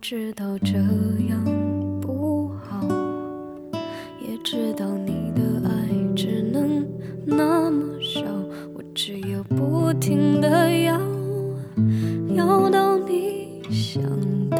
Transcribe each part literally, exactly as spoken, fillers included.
知道这样不好，也知道你的爱只能那么少，我只有不停地要，要到你想逃。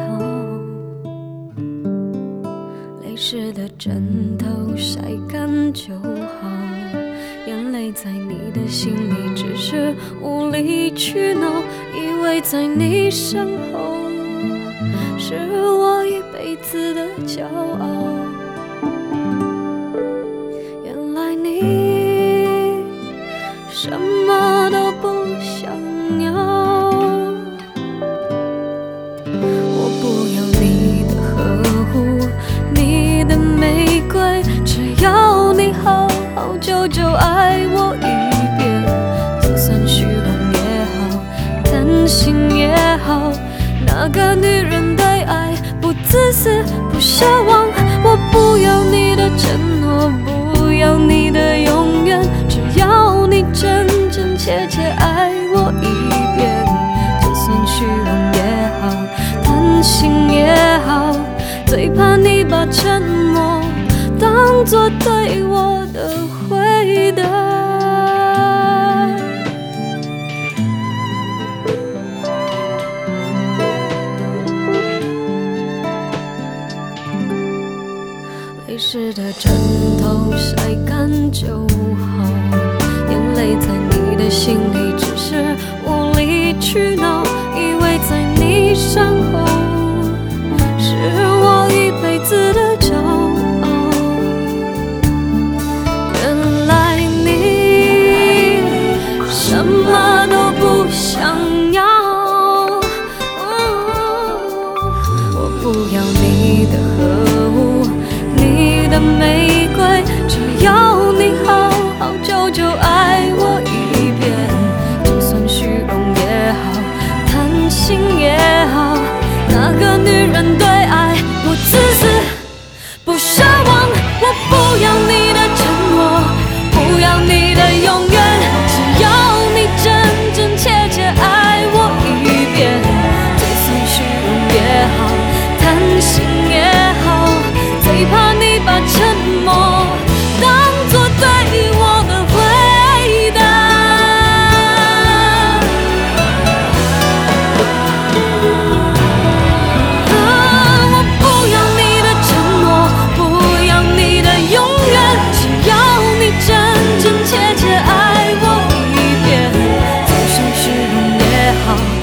泪湿的枕头晒干就好，眼泪在你的心里只是无理取闹，以为在你身后是我一辈子的骄傲。原来你什么都不想要，我不要你的呵护，你的玫瑰，只要你好好久久爱我一遍，就算虚荣也好，贪心也好，那个女人对爱不自私不奢望。我不要你的承诺，不要你的永远，只要你真真切切爱我一遍，就算虚荣也好，贪心也好，最怕你把沉默当作对我的回答。泪湿的枕头晒干就好，眼泪在你的心里只是无理取闹，以为在你身后是我一辈子的骄傲。原来你什么都不想要，我不要你的呵护，你的玫瑰，只要你好好久久爱我一遍，就算虚荣也好，贪心也好，那个女人对爱不自私不奢望。我不要你的承诺，不要你的永远，只要你真真切切爱我一遍，就算虚荣也好，贪心也好，最怕你把沉默当作对我的回答。啊，我不要你的承诺，不要你的永远，只要你真真切切爱我一遍，就算虚荣也好，